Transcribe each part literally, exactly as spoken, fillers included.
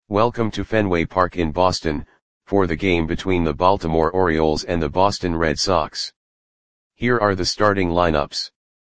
Welcome to Fenway Park in Boston, for the game between the Baltimore Orioles and the Boston Red Sox. Here are the starting lineups.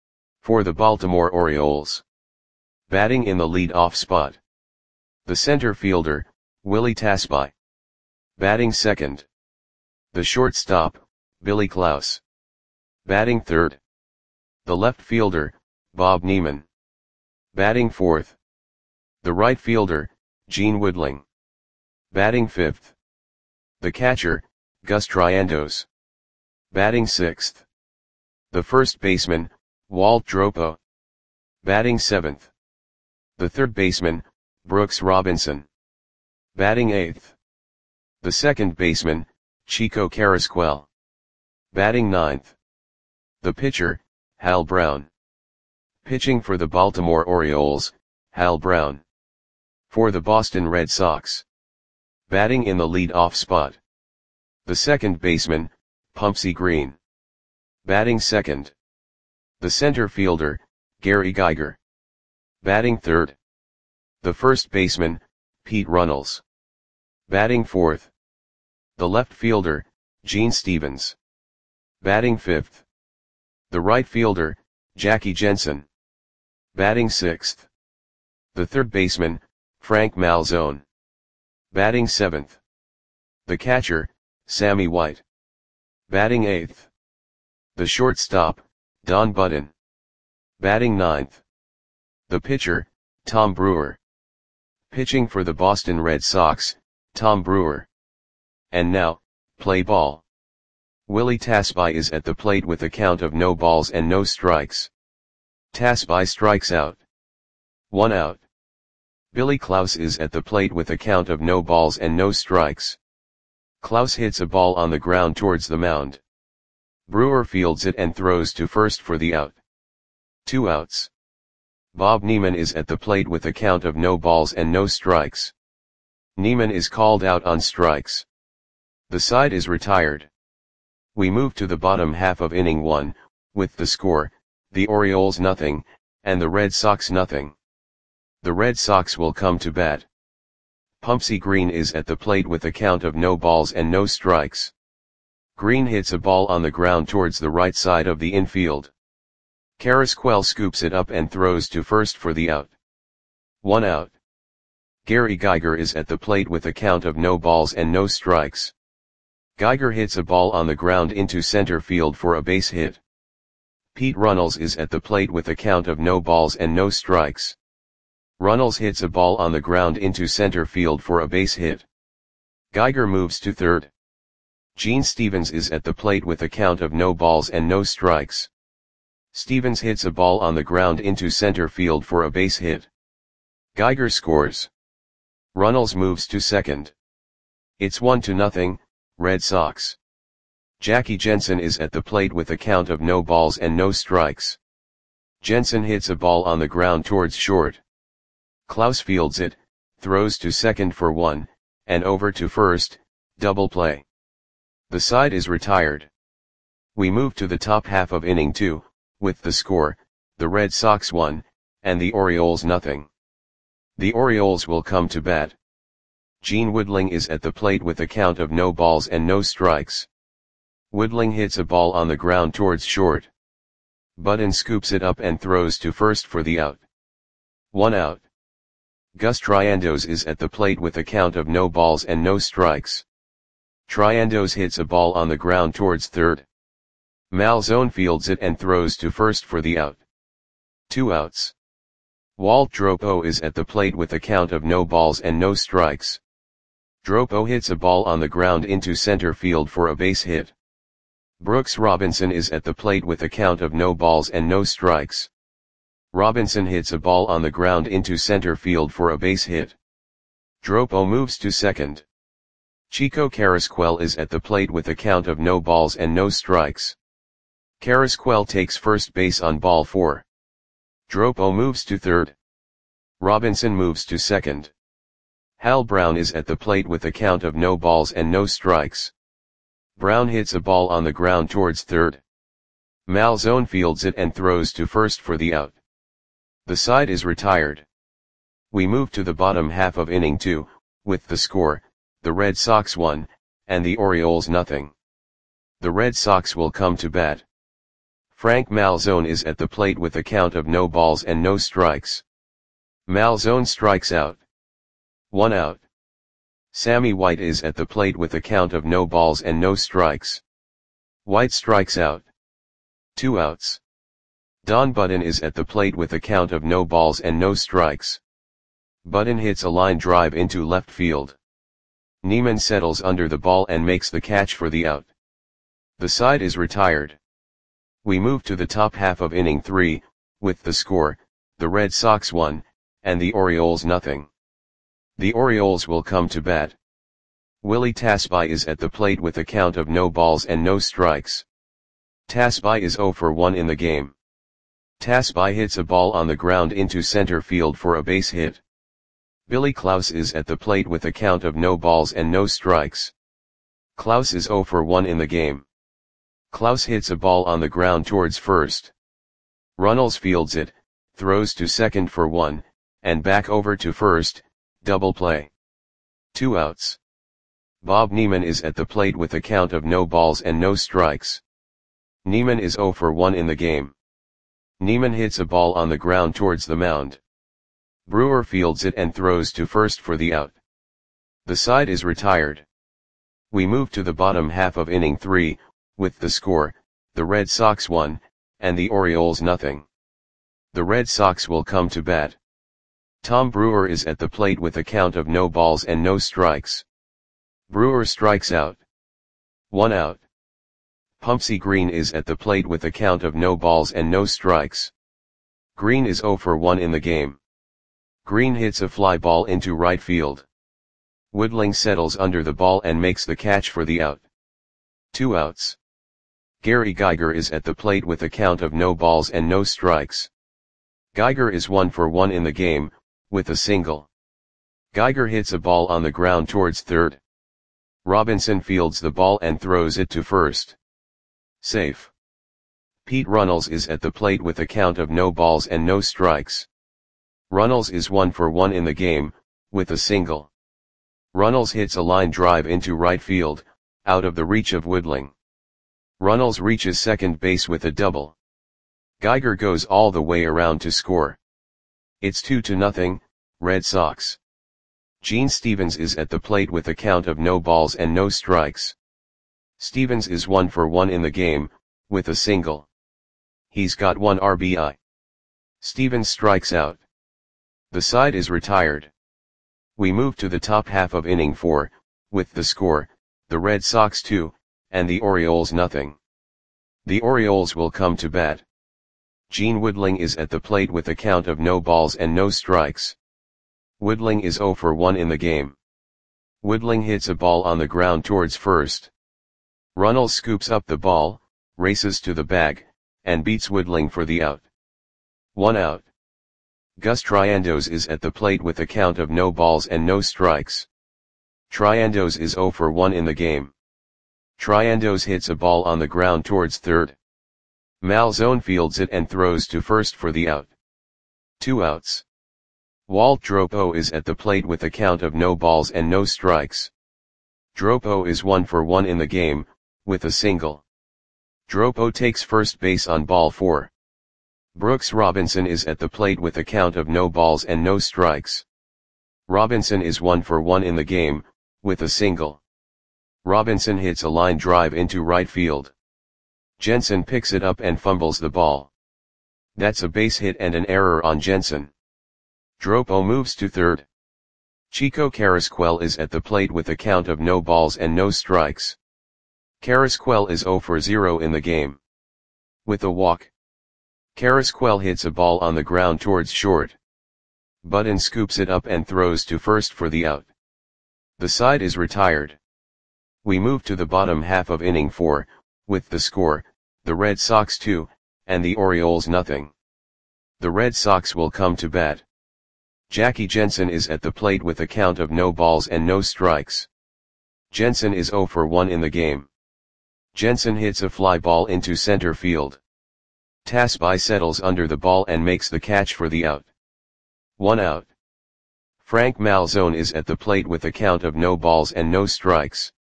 For the Baltimore Orioles. Batting in the lead-off spot. The center fielder, Willie Tasby. Batting second. The shortstop, Billy Klaus. Batting third. The left fielder, Bob Neiman. Batting fourth. The right fielder, Gene Woodling. Batting fifth. The catcher, Gus Triandos. Batting sixth. The first baseman, Walt Dropo. Batting seventh. The third baseman, Brooks Robinson. Batting eighth. The second baseman, Chico Carrasquel. Batting ninth. The pitcher, Hal Brown. Pitching for the Baltimore Orioles, Hal Brown. For the Boston Red Sox. Batting in the lead-off spot. The second baseman, Pumpsie Green. Batting second. The center fielder, Gary Geiger. Batting third. The first baseman, Pete Runnels. Batting fourth. The left fielder, Gene Stevens. Batting fifth. The right fielder, Jackie Jensen. Batting sixth. The third baseman, Frank Malzone. Batting seventh. The catcher, Sammy White. Batting eighth. The shortstop, Don Button. Batting ninth. The pitcher, Tom Brewer. Pitching for the Boston Red Sox, Tom Brewer. And now, play ball. Willie Tasby is at the plate with a count of no balls and no strikes. Tasby strikes out. One out. Billy Klaus is at the plate with a count of no balls and no strikes. Klaus hits a ball on the ground towards the mound. Brewer fields it and throws to first for the out. Two outs. Bob Neiman is at the plate with a count of no balls and no strikes. Neiman is called out on strikes. The side is retired. We move to the bottom half of inning one, with the score, the Orioles nothing, and the Red Sox nothing. The Red Sox will come to bat. Pumpsie Green is at the plate with a count of no balls and no strikes. Green hits a ball on the ground towards the right side of the infield. Carrasquel scoops it up and throws to first for the out. One out. Gary Geiger is at the plate with a count of no balls and no strikes. Geiger hits a ball on the ground into center field for a base hit. Pete Runnels is at the plate with a count of no balls and no strikes. Runnels hits a ball on the ground into center field for a base hit. Geiger moves to third. Gene Stevens is at the plate with a count of no balls and no strikes. Stevens hits a ball on the ground into center field for a base hit. Geiger scores. Runnels moves to second. It's one to nothing, Red Sox. Jackie Jensen is at the plate with a count of no balls and no strikes. Jensen hits a ball on the ground towards short. Klaus fields it, throws to second for one, and over to first, double play. The side is retired. We move to the top half of inning two, with the score, the Red Sox one, and the Orioles nothing. The Orioles will come to bat. Gene Woodling is at the plate with a count of no balls and no strikes. Woodling hits a ball on the ground towards short. Button scoops it up and throws to first for the out. One out. Gus Triandos is at the plate with a count of no balls and no strikes. Triandos hits a ball on the ground towards third. Malzone fields it and throws to first for the out. Two outs. Walt Dropo is at the plate with a count of no balls and no strikes. Dropo hits a ball on the ground into center field for a base hit. Brooks Robinson is at the plate with a count of no balls and no strikes. Robinson hits a ball on the ground into center field for a base hit. Dropo moves to second. Chico Carrasquel is at the plate with a count of no balls and no strikes. Carrasquel takes first base on ball four. Dropo moves to third. Robinson moves to second. Hal Brown is at the plate with a count of no balls and no strikes. Brown hits a ball on the ground towards third. Malzone fields it and throws to first for the out. The side is retired. We move to the bottom half of inning two, with the score, the Red Sox one, and the Orioles nothing. The Red Sox will come to bat. Frank Malzone is at the plate with a count of no balls and no strikes. Malzone strikes out. One out. Sammy White is at the plate with a count of no balls and no strikes. White strikes out. Two outs. Don Button is at the plate with a count of no balls and no strikes. Button hits a line drive into left field. Neiman settles under the ball and makes the catch for the out. The side is retired. We move to the top half of inning three, with the score, the Red Sox one, and the Orioles nothing. The Orioles will come to bat. Willie Tasby is at the plate with a count of no balls and no strikes. Tasby is zero for one in the game. Tasby hits a ball on the ground into center field for a base hit. Billy Klaus is at the plate with a count of no balls and no strikes. Klaus is zero for one in the game. Klaus hits a ball on the ground towards first. Runnels fields it, throws to second for one, and back over to first, double play. Two outs. Bob Neiman is at the plate with a count of no balls and no strikes. Neiman is zero for one in the game. Neiman hits a ball on the ground towards the mound. Brewer fields it and throws to first for the out. The side is retired. We move to the bottom half of inning three, with the score, the Red Sox one, and the Orioles nothing. The Red Sox will come to bat. Tom Brewer is at the plate with a count of no balls and no strikes. Brewer strikes out. One out. Pumpsy Green is at the plate with a count of no balls and no strikes. Green is zero for one in the game. Green hits a fly ball into right field. Woodling settles under the ball and makes the catch for the out. Two outs. Gary Geiger is at the plate with a count of no balls and no strikes. Geiger is one for one in the game, with a single. Geiger hits a ball on the ground towards third. Robinson fields the ball and throws it to first. Safe. Pete Runnels is at the plate with a count of no balls and no strikes. Runnels is one for one in the game, with a single. Runnels hits a line drive into right field, out of the reach of Woodling. Runnels reaches second base with a double. Geiger goes all the way around to score. It's two to nothing, Red Sox. Gene Stevens is at the plate with a count of no balls and no strikes. Stevens is one for one in the game, with a single. He's got one R B I. Stevens strikes out. The side is retired. We move to the top half of inning four, with the score, the Red Sox two, and the Orioles nothing. The Orioles will come to bat. Gene Woodling is at the plate with a count of no balls and no strikes. Woodling is zero for one in the game. Woodling hits a ball on the ground towards first. Runnels scoops up the ball, races to the bag, and beats Woodling for the out. One out. Gus Triandos is at the plate with a count of no balls and no strikes. Triandos is zero for one in the game. Triandos hits a ball on the ground towards third. Malzone fields it and throws to first for the out. Two outs. Walt Dropo is at the plate with a count of no balls and no strikes. Dropo is one for one in the game, with a single. Dropo takes first base on ball four. Brooks Robinson is at the plate with a count of no balls and no strikes. Robinson is one for one in the game, with a single. Robinson hits a line drive into right field. Jensen picks it up and fumbles the ball. That's a base hit and an error on Jensen. Dropo moves to third. Chico Carrasquel is at the plate with a count of no balls and no strikes. Carrasquel is zero for zero in the game. With a walk. Carrasquel hits a ball on the ground towards short. Button scoops it up and throws to first for the out. The side is retired. We move to the bottom half of inning four, with the score, the Red Sox two, and the Orioles nothing. The Red Sox will come to bat. Jackie Jensen is at the plate with a count of no balls and no strikes. Jensen is zero for one in the game. Jensen hits a fly ball into center field. Tasby settles under the ball and makes the catch for the out. One out. Frank Malzone is at the plate with a count of no balls and no strikes.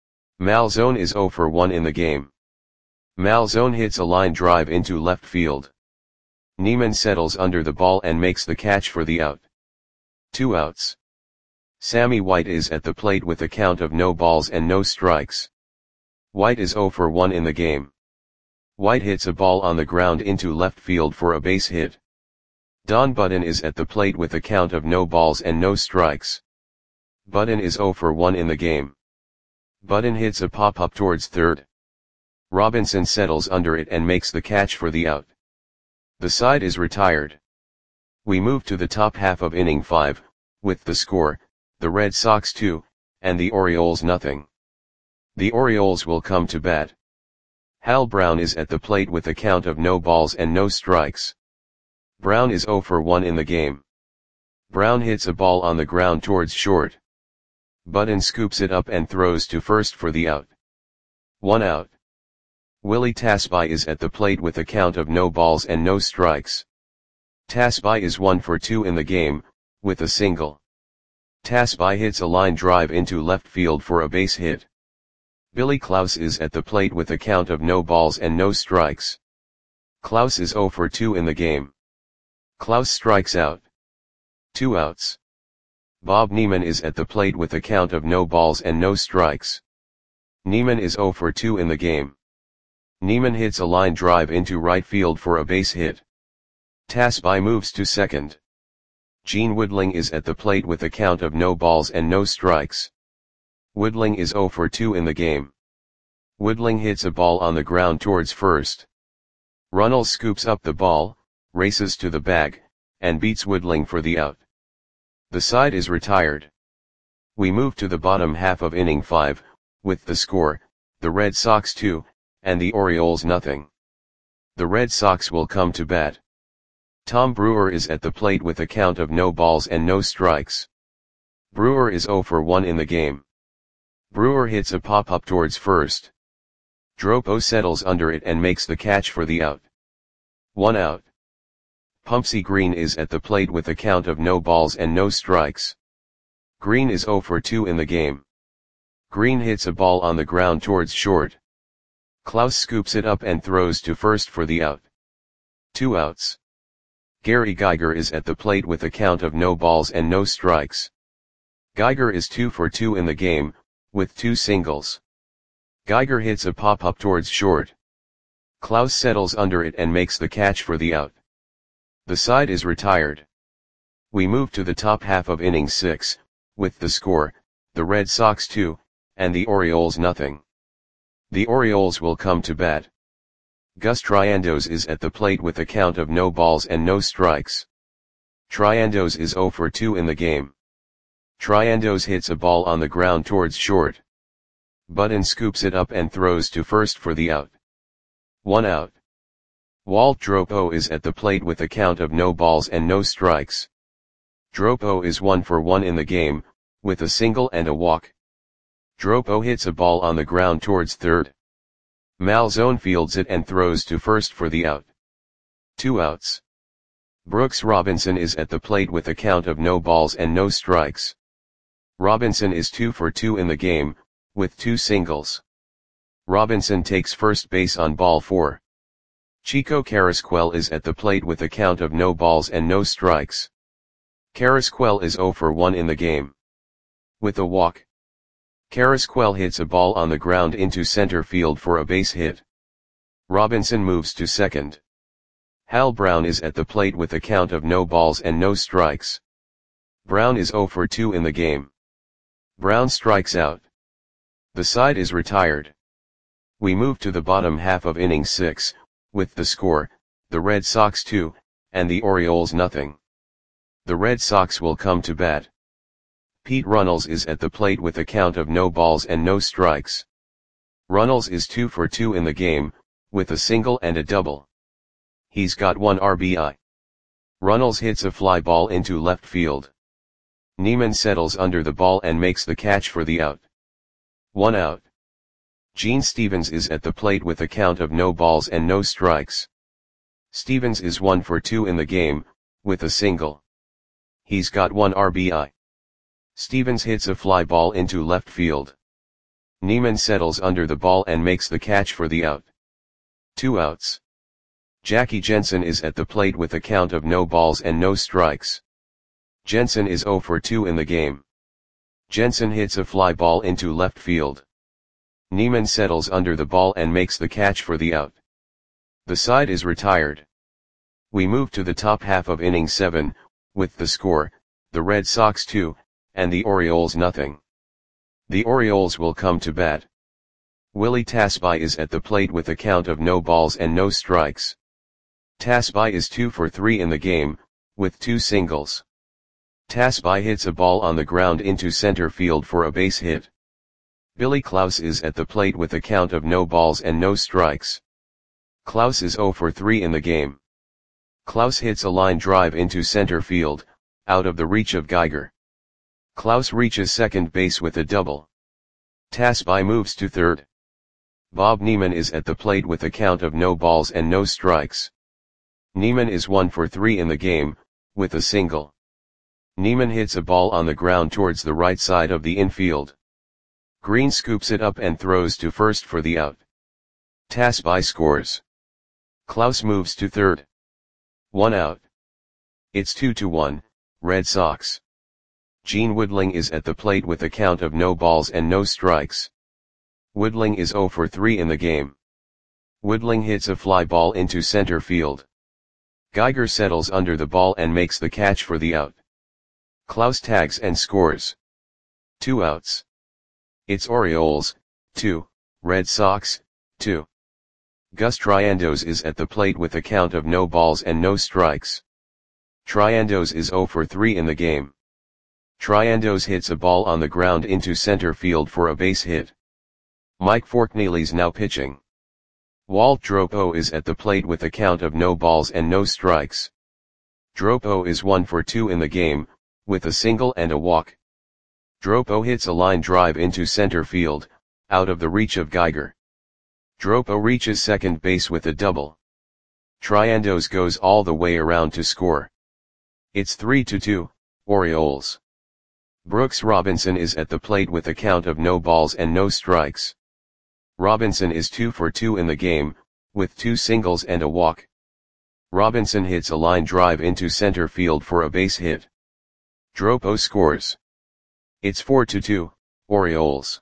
Malzone is zero for one in the game. Malzone hits a line drive into left field. Neiman settles under the ball and makes the catch for the out. Two outs. Sammy White is at the plate with a count of no balls and no strikes. White is zero for one in the game. White hits a ball on the ground into left field for a base hit. Don Button is at the plate with a count of no balls and no strikes. Button is zero for one in the game. Button hits a pop-up towards third. Robinson settles under it and makes the catch for the out. The side is retired. We move to the top half of inning five, with the score, the Red Sox two, and the Orioles nothing. The Orioles will come to bat. Hal Brown is at the plate with a count of no balls and no strikes. Brown is zero for one in the game. Brown hits a ball on the ground towards short. Button scoops it up and throws to first for the out. One out. Willie Tasby is at the plate with a count of no balls and no strikes. Tasby is one for two in the game, with a single. Tasby hits a line drive into left field for a base hit. Billy Klaus is at the plate with a count of no balls and no strikes. Klaus is zero for two in the game. Klaus strikes out. Two outs. Bob Neiman is at the plate with a count of no balls and no strikes. Neiman is zero for two in the game. Neiman hits a line drive into right field for a base hit. Tasby moves to second. Gene Woodling is at the plate with a count of no balls and no strikes. Woodling is zero for two in the game. Woodling hits a ball on the ground towards first. Runnels scoops up the ball, races to the bag, and beats Woodling for the out. The side is retired. We move to the bottom half of inning five, with the score, the Red Sox two, and the Orioles nothing. The Red Sox will come to bat. Tom Brewer is at the plate with a count of no balls and no strikes. Brewer is zero for one in the game. Brewer hits a pop-up towards first. Dropo settles under it and makes the catch for the out. One out. Pumpsy Green is at the plate with a count of no balls and no strikes. Green is zero for two in the game. Green hits a ball on the ground towards short. Klaus scoops it up and throws to first for the out. Two outs. Gary Geiger is at the plate with a count of no balls and no strikes. Geiger is two for two in the game, with two singles. Geiger hits a pop-up towards short. Klaus settles under it and makes the catch for the out. The side is retired. We move to the top half of inning six, with the score, the Red Sox two, and the Orioles nothing. The Orioles will come to bat. Gus Triandos is at the plate with a count of no balls and no strikes. Triandos is zero for two in the game. Triandos hits a ball on the ground towards short. Button scoops it up and throws to first for the out. One out. Walt Dropo is at the plate with a count of no balls and no strikes. Dropo is one for one in the game, with a single and a walk. Dropo hits a ball on the ground towards third. Malzone fields it and throws to first for the out. Two outs. Brooks Robinson is at the plate with a count of no balls and no strikes. Robinson is two for two in the game, with two singles. Robinson takes first base on ball four. Chico Carrasquel is at the plate with a count of no balls and no strikes. Carrasquel is zero for one in the game. With a walk. Carrasquel hits a ball on the ground into center field for a base hit. Robinson moves to second. Hal Brown is at the plate with a count of no balls and no strikes. Brown is zero for two in the game. Brown strikes out. The side is retired. We move to the bottom half of inning six, with the score, the Red Sox two, and the Orioles nothing. The Red Sox will come to bat. Pete Runnels is at the plate with a count of no balls and no strikes. Runnels is two for two in the game, with a single and a double. He's got one R B I. Runnels hits a fly ball into left field. Neiman settles under the ball and makes the catch for the out. One out. Gene Stevens is at the plate with a count of no balls and no strikes. Stevens is one for two in the game, with a single. He's got one R B I. Stevens hits a fly ball into left field. Neiman settles under the ball and makes the catch for the out. Two outs. Jackie Jensen is at the plate with a count of no balls and no strikes. Jensen is oh for two in the game. Jensen hits a fly ball into left field. Neiman settles under the ball and makes the catch for the out. The side is retired. We move to the top half of inning seven, with the score, the Red Sox two, and the Orioles nothing. The Orioles will come to bat. Willie Tasby is at the plate with a count of no balls and no strikes. Tasby is two for three in the game, with two singles. Tasby hits a ball on the ground into center field for a base hit. Billy Klaus is at the plate with a count of no balls and no strikes. Klaus is oh for three in the game. Klaus hits a line drive into center field, out of the reach of Geiger. Klaus reaches second base with a double. Tasby moves to third. Bob Neiman is at the plate with a count of no balls and no strikes. Neiman is one for three in the game, with a single. Neiman hits a ball on the ground towards the right side of the infield. Green scoops it up and throws to first for the out. Tasby scores. Klaus moves to third. One out. It's two to one, Red Sox. Gene Woodling is at the plate with a count of no balls and no strikes. Woodling is oh for three in the game. Woodling hits a fly ball into center field. Geiger settles under the ball and makes the catch for the out. Klaus tags and scores. Two outs. It's Orioles, two, Red Sox, two. Gus Triandos is at the plate with a count of no balls and no strikes. Triandos is oh for three in the game. Triandos hits a ball on the ground into center field for a base hit. Mike Forkneely's now pitching. Walt Dropo is at the plate with a count of no balls and no strikes. Dropo is one for two in the game, with a single and a walk. Dropo hits a line drive into center field, out of the reach of Geiger. Dropo reaches second base with a double. Triandos goes all the way around to score. It's three to two, Orioles. Brooks Robinson is at the plate with a count of no balls and no strikes. Robinson is two for two in the game, with two singles and a walk. Robinson hits a line drive into center field for a base hit. Dropo scores. It's four to two, Orioles.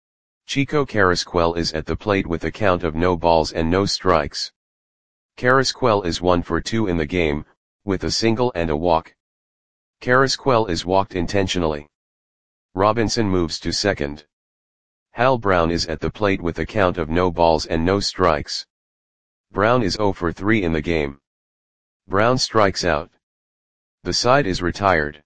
Chico Carrasquel is at the plate with a count of no balls and no strikes. Carrasquel is one for two in the game, with a single and a walk. Carrasquel is walked intentionally. Robinson moves to second. Hal Brown is at the plate with a count of no balls and no strikes. Brown is oh for three in the game. Brown strikes out. The side is retired.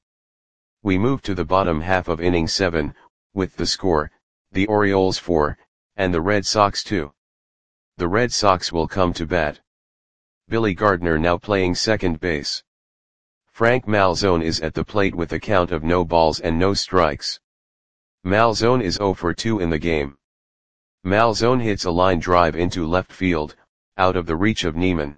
We move to the bottom half of inning seven, with the score, the Orioles four, and the Red Sox two. The Red Sox will come to bat. Billy Gardner now playing second base. Frank Malzone is at the plate with a count of no balls and no strikes. Malzone is oh for two in the game. Malzone hits a line drive into left field, out of the reach of Neiman.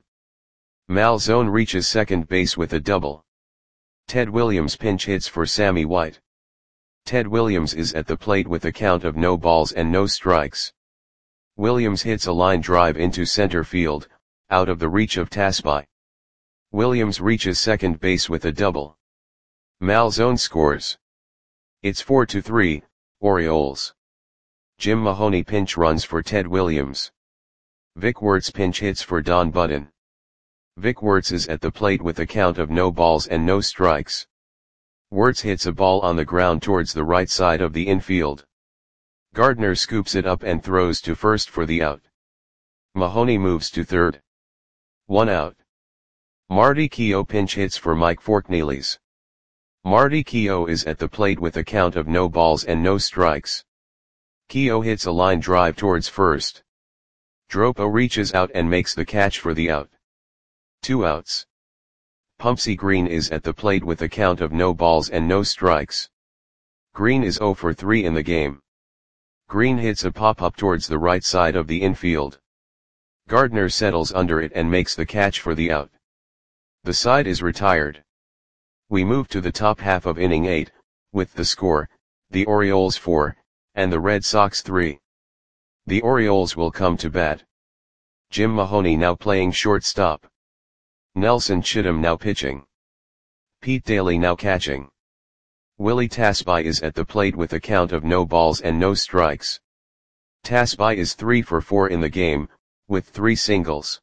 Malzone reaches second base with a double. Ted Williams pinch hits for Sammy White. Ted Williams is at the plate with a count of no balls and no strikes. Williams hits a line drive into center field, out of the reach of Tasby. Williams reaches second base with a double. Malzone scores. It's four to three, Orioles. Jim Mahoney pinch runs for Ted Williams. Vic Wertz pinch hits for Don Budden. Vic Wertz is at the plate with a count of no balls and no strikes. Wertz hits a ball on the ground towards the right side of the infield. Gardner scoops it up and throws to first for the out. Mahoney moves to third. One out. Marty Keough pinch hits for Mike Forkneely's. Marty Keough is at the plate with a count of no balls and no strikes. Keough hits a line drive towards first. Dropo reaches out and makes the catch for the out. Two outs. Pumpsy Green is at the plate with a count of no balls and no strikes. Green is oh for three in the game. Green hits a pop-up towards the right side of the infield. Gardner settles under it and makes the catch for the out. The side is retired. We move to the top half of inning eight, with the score, the Orioles four, and the Red Sox three. The Orioles will come to bat. Jim Mahoney now playing shortstop. Nelson Chittum now pitching. Pete Daly now catching. Willie Tasby is at the plate with a count of no balls and no strikes. Tasby is three for four in the game, with three singles.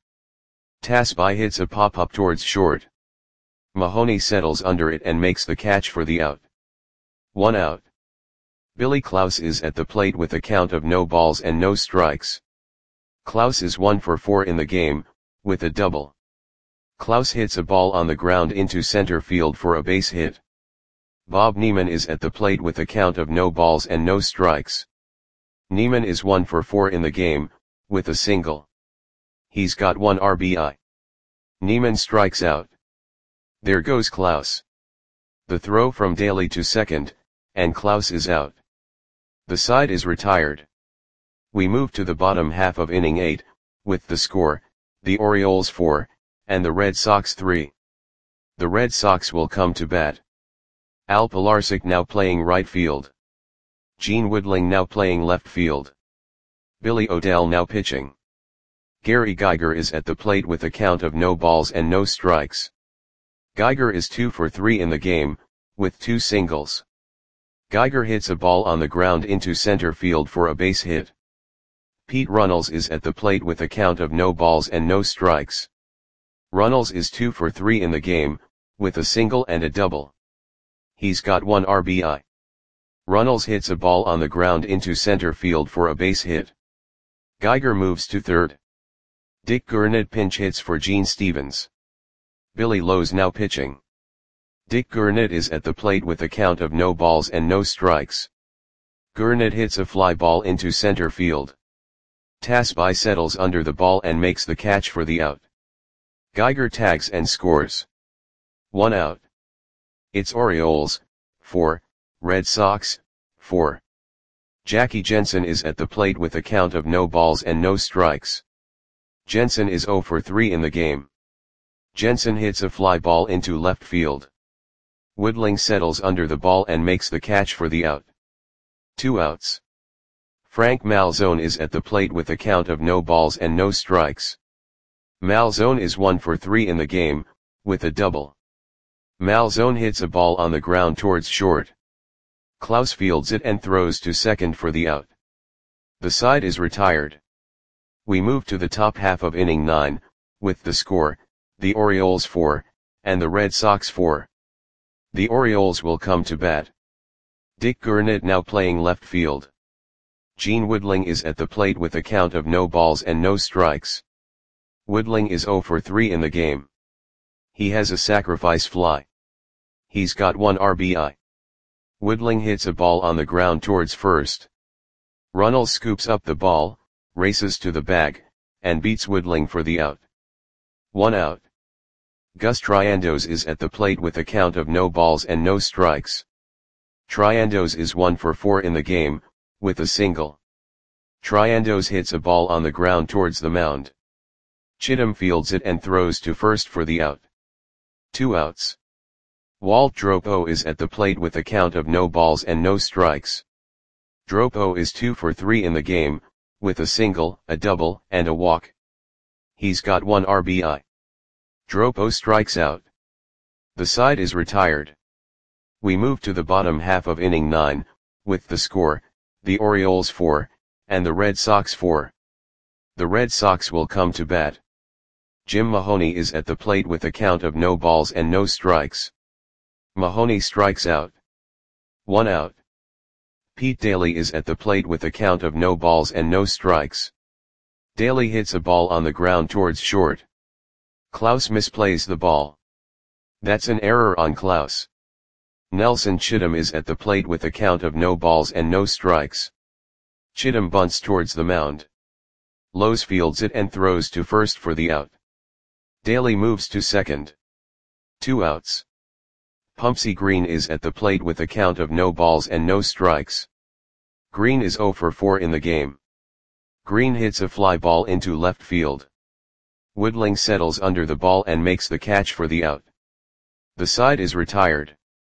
Tasby hits a pop-up towards short. Mahoney settles under it and makes the catch for the out. One out. Billy Klaus is at the plate with a count of no balls and no strikes. Klaus is one for four in the game, with a double. Klaus hits a ball on the ground into center field for a base hit. Bob Neiman is at the plate with a count of no balls and no strikes. Neiman is one for four in the game, with a single. He's got one R B I. Neiman strikes out. There goes Klaus. The throw from Daly to second, and Klaus is out. The side is retired. We move to the bottom half of inning eight, with the score, the Orioles four, and the Red Sox three. The Red Sox will come to bat. Al Pilarczyk now playing right field. Gene Woodling now playing left field. Billy Odell now pitching. Gary Geiger is at the plate with a count of no balls and no strikes. Geiger is two for three in the game, with two singles. Geiger hits a ball on the ground into center field for a base hit. Pete Runnels is at the plate with a count of no balls and no strikes. Runnels is two for three in the game, with a single and a double. He's got one R B I. Runnels hits a ball on the ground into center field for a base hit. Geiger moves to third. Dick Gurnett pinch hits for Gene Stevens. Billy Lowe's now pitching. Dick Gurnett is at the plate with a count of no balls and no strikes. Gurnett hits a fly ball into center field. Tasby settles under the ball and makes the catch for the out. Geiger tags and scores. One out. It's Orioles, four, Red Sox, four. Jackie Jensen is at the plate with a count of no balls and no strikes. Jensen is zero for three in the game. Jensen hits a fly ball into left field. Woodling settles under the ball and makes the catch for the out. Two outs. Frank Malzone is at the plate with a count of no balls and no strikes. Malzone is one for three in the game, with a double. Malzone hits a ball on the ground towards short. Klaus fields it and throws to second for the out. The side is retired. We move to the top half of inning nine, with the score, the Orioles four, and the Red Sox four. The Orioles will come to bat. Dick Gurnett now playing left field. Gene Woodling is at the plate with a count of no balls and no strikes. Woodling is zero for three in the game. He has a sacrifice fly. He's got one R B I. Woodling hits a ball on the ground towards first. Runnels scoops up the ball, races to the bag, and beats Woodling for the out. One out. Gus Triandos is at the plate with a count of no balls and no strikes. Triandos is one for four in the game, with a single. Triandos hits a ball on the ground towards the mound. Chittum fields it and throws to first for the out. Two outs. Walt Dropo is at the plate with a count of no balls and no strikes. Dropo is two for three in the game, with a single, a double, and a walk. He's got one R B I. Dropo strikes out. The side is retired. We move to the bottom half of inning nine, with the score, the Orioles four, and the Red Sox four. The Red Sox will come to bat. Jim Mahoney is at the plate with a count of no balls and no strikes. Mahoney strikes out. One out. Pete Daly is at the plate with a count of no balls and no strikes. Daly hits a ball on the ground towards short. Klaus misplays the ball. That's an error on Klaus. Nelson Chittum is at the plate with a count of no balls and no strikes. Chittum bunts towards the mound. Lowe's fields it and throws to first for the out. Daly moves to second. Two outs. Pumpsy Green is at the plate with a count of no balls and no strikes. Green is zero for four in the game. Green hits a fly ball into left field. Woodling settles under the ball and makes the catch for the out. The side is retired.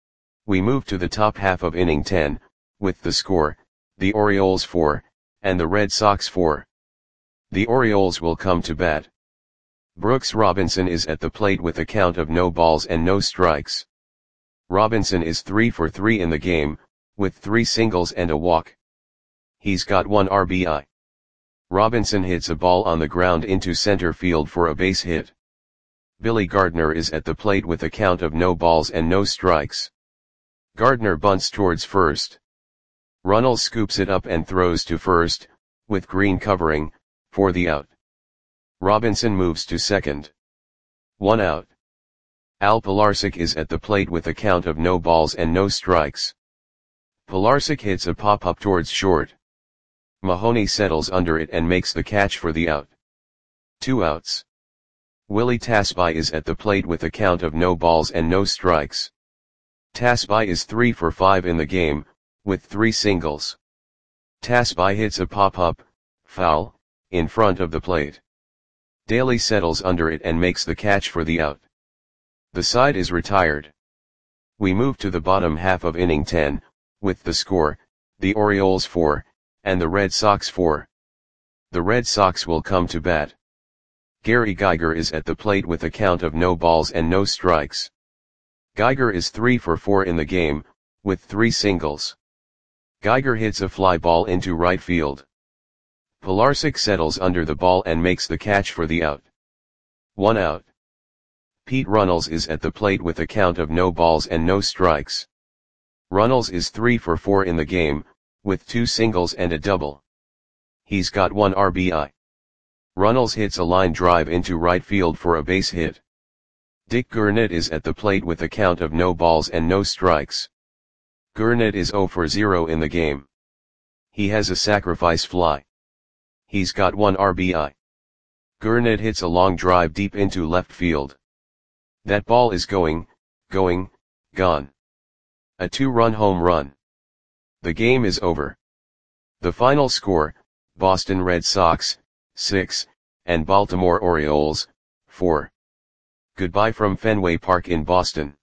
We move to the top half of inning ten, with the score, the Orioles four, and the Red Sox four. The Orioles will come to bat. Brooks Robinson is at the plate with a count of no balls and no strikes. Robinson is three for three in the game, with three singles and a walk. He's got one R B I. Robinson hits a ball on the ground into center field for a base hit. Billy Gardner is at the plate with a count of no balls and no strikes. Gardner bunts towards first. Runnels scoops it up and throws to first, with Green covering, for the out. Robinson moves to second. One out. Al Pilarczyk is at the plate with a count of no balls and no strikes. Pilarczyk hits a pop-up towards short. Mahoney settles under it and makes the catch for the out. Two outs. Willie Tasby is at the plate with a count of no balls and no strikes. Tasby is three for five in the game, with three singles. Tasby hits a pop-up, foul, in front of the plate. Daly settles under it and makes the catch for the out. The side is retired. We move to the bottom half of inning ten, with the score, the Orioles four, and the Red Sox four. The Red Sox will come to bat. Gary Geiger is at the plate with a count of no balls and no strikes. Geiger is three for four in the game, with three singles. Geiger hits a fly ball into right field. Pilarczyk settles under the ball and makes the catch for the out. One out. Pete Runnels is at the plate with a count of no balls and no strikes. Runnels is three for four in the game, with two singles and a double. He's got one R B I. Runnels hits a line drive into right field for a base hit. Dick Gurnett is at the plate with a count of no balls and no strikes. Gurnett is zero for zero in the game. He has a sacrifice fly. He's got one R B I. Gurnett hits a long drive deep into left field. That ball is going, going, gone. A two-run home run. The game is over. The final score, Boston Red Sox, six, and Baltimore Orioles, four. Goodbye from Fenway Park in Boston.